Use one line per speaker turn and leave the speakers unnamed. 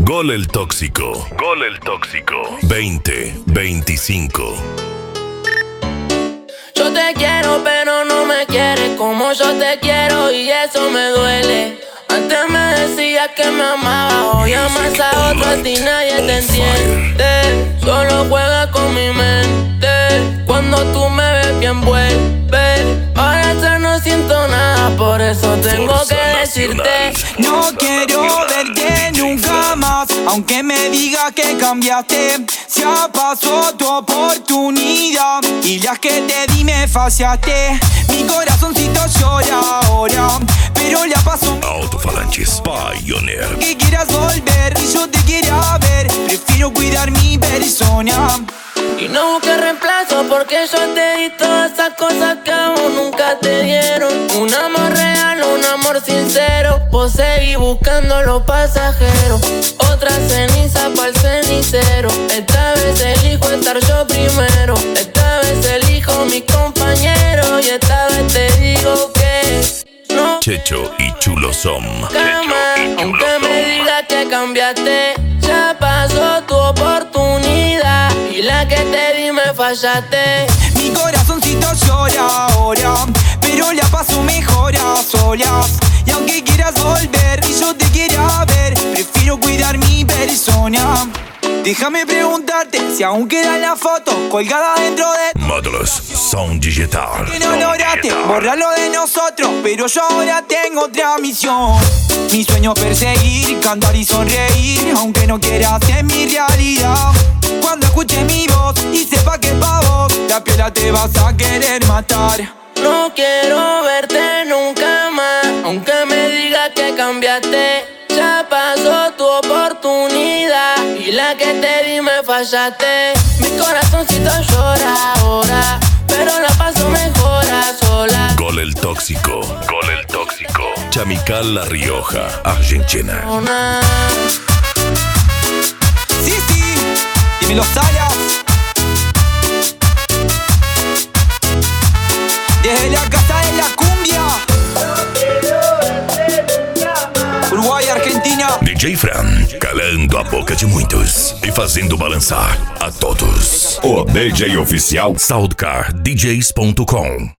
Gol el tóxico. Gol el tóxico. 2025.
Yo te quiero, pero no me quieres como yo te quiero y eso me duele. Antes me decías que me amabas, hoy amas a otro, a ti nadie te entiende. Solo juegas con mi mente. Cuando tú me ves bien vuelve. Ahora ya no siento nada, por eso tengo
Fuerza
que
Nacional.
decirte.
No quiero verte nunca más, aunque me digas que cambiaste. Ya pasó tu oportunidad y las que te di me fallaste. Mi corazoncito llora ahora, pero la paso
Autofalanges Pioneer.
que quieras volver y yo te quiera ver. Prefiero cuidar mi persona.
Y no busques reemplazo porque yo te di todas esas cosas que a vos nunca te dieron. Un amor real, un amor sincero. Vos seguís buscando los pasajeros. Otra ceniza pa'l cenicero. Esta vez elijo estar yo primero. Esta vez elijo mi compañero. Y esta vez te digo que no
Checho y Chulo Som.
cama, aunque me digas que cambiaste. Ya pasó tu oportunidad y la que te di me fallaste.
Mi corazoncito llora ahora, pero la paso mejor a solas. Y aunque quieras volver y yo te quiera ver, prefiero cuidar mi persona. Déjame preguntarte si aún queda la foto colgada dentro de
Módulos Sound Digital.
que no lograste borrarlo de nosotros, pero yo ahora tengo otra misión. Mi sueño es perseguir, cantar y sonreír, aunque no quieras en mi realidad. Cuando escuche mi voz y sepa que es pa' vos, la piedra te vas a querer matar.
No quiero verte nunca más, aunque me digas que cambiaste. Ya pasó tu oportunidad y la que te di me fallaste. Mi corazoncito llora ahora, pero la paso mejor a solas.
Gol el tóxico. Gol el tóxico. Chamical La Rioja, Argentina.
Sí, sí, dímelo Salas. Desde la casa de la cumbia, Uruguai, Argentina.
DJ Fran, calando a boca de muitos e fazendo balançar a todos. O DJ oficial SoundcarDJs.com.